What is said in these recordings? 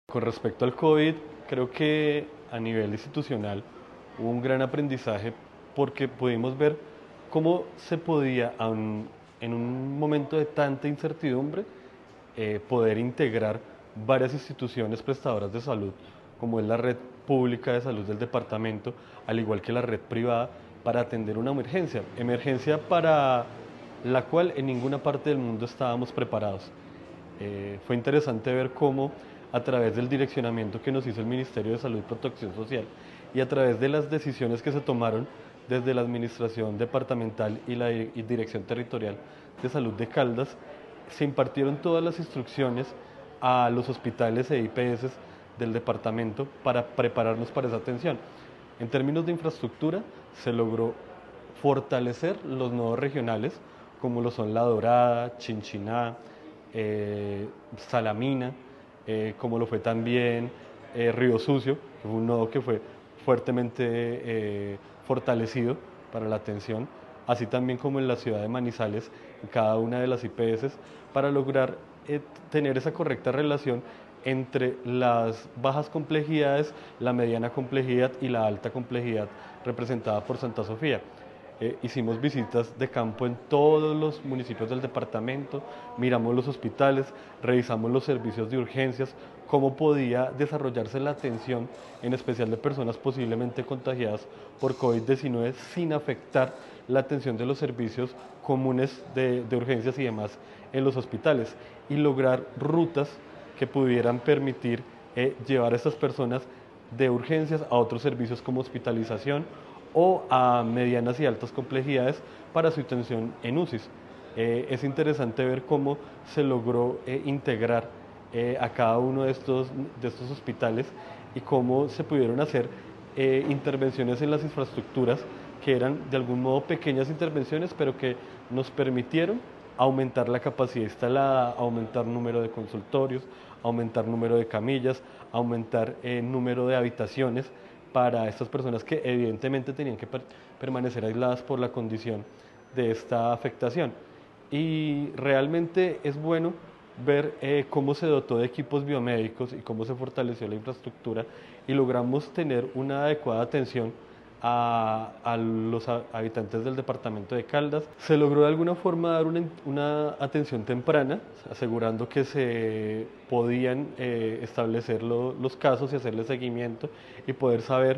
Con respecto al COVID, creo que a nivel institucional hubo un gran aprendizaje porque pudimos ver cómo se podía, en un momento de tanta incertidumbre, poder integrar varias instituciones prestadoras de salud, como es la red pública de salud del departamento, al igual que la red privada, para atender una emergencia para la cual en ninguna parte del mundo estábamos preparados. Fue interesante ver cómo a través del direccionamiento que nos hizo el Ministerio de Salud y Protección Social y a través de las decisiones que se tomaron desde la Administración Departamental y la Dirección Territorial de Salud de Caldas, se impartieron todas las instrucciones a los hospitales e IPS del departamento para prepararnos para esa atención. En términos de infraestructura, se logró fortalecer los nodos regionales, como lo son La Dorada, Chinchiná, Salamina, como lo fue también Río Sucio, que fue un nodo que fue fuertemente fortalecido para la atención, así también como en la ciudad de Manizales, en cada una de las IPS, para lograr tener esa correcta relación entre las bajas complejidades, la mediana complejidad y la alta complejidad representada por Santa Sofía. Hicimos visitas de campo en todos los municipios del departamento, miramos los hospitales, revisamos los servicios de urgencias, cómo podía desarrollarse la atención, en especial de personas posiblemente contagiadas por COVID-19, sin afectar la atención de los servicios comunes de urgencias y demás en los hospitales, y lograr rutas que pudieran permitir llevar a estas personas de urgencias a otros servicios como hospitalización o a medianas y altas complejidades para su atención en UCIs. Es interesante ver cómo se logró integrar a cada uno de estos hospitales y cómo se pudieron hacer intervenciones en las infraestructuras que eran de algún modo pequeñas intervenciones, pero que nos permitieron aumentar la capacidad instalada, aumentar número de consultorios, aumentar número de camillas, aumentar número de habitaciones para estas personas que evidentemente tenían que permanecer aisladas por la condición de esta afectación. Y realmente es bueno ver cómo se dotó de equipos biomédicos y cómo se fortaleció la infraestructura y logramos tener una adecuada atención a los habitantes del departamento de Caldas. Se logró de alguna forma dar una atención temprana, asegurando que se podían establecer los casos y hacerle seguimiento y poder saber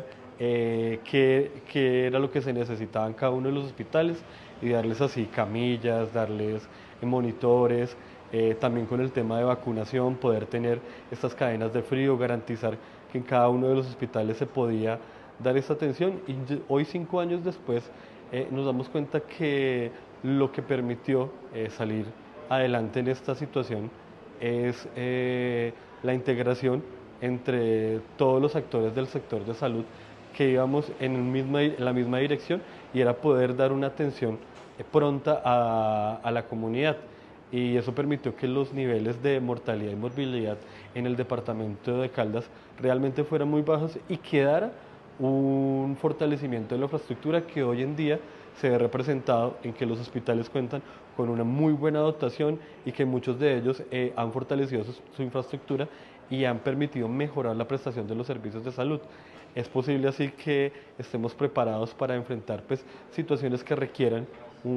qué era lo que se necesitaba en cada uno de los hospitales y darles así camillas, darles monitores, también con el tema de vacunación, poder tener estas cadenas de frío, garantizar que en cada uno de los hospitales se podía dar esta atención y hoy 5 años después nos damos cuenta que lo que permitió salir adelante en esta situación es la integración entre todos los actores del sector de salud que íbamos en la misma dirección y era poder dar una atención pronta a la comunidad y eso permitió que los niveles de mortalidad y morbilidad en el departamento de Caldas realmente fueran muy bajos y quedara un fortalecimiento de la infraestructura que hoy en día se ve representado en que los hospitales cuentan con una muy buena dotación y que muchos de ellos han fortalecido su infraestructura y han permitido mejorar la prestación de los servicios de salud. Es posible así que estemos preparados para enfrentar pues, situaciones que requieran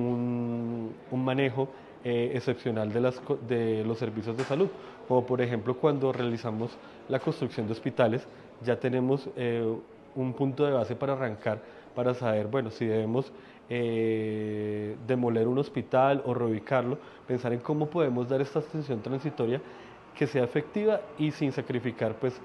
un manejo excepcional de los servicios de salud, como por ejemplo cuando realizamos la construcción de hospitales, ya tenemos un punto de base para arrancar, para saber, bueno, si debemos demoler un hospital o reubicarlo, pensar en cómo podemos dar esta atención transitoria que sea efectiva y sin sacrificar pues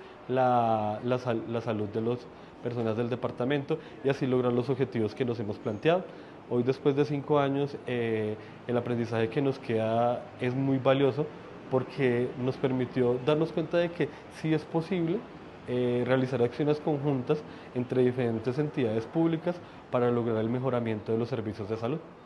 la salud de las personas del departamento y así lograr los objetivos que nos hemos planteado. Hoy después de 5 años el aprendizaje que nos queda es muy valioso porque nos permitió darnos cuenta de que sí es posible realizar acciones conjuntas entre diferentes entidades públicas para lograr el mejoramiento de los servicios de salud.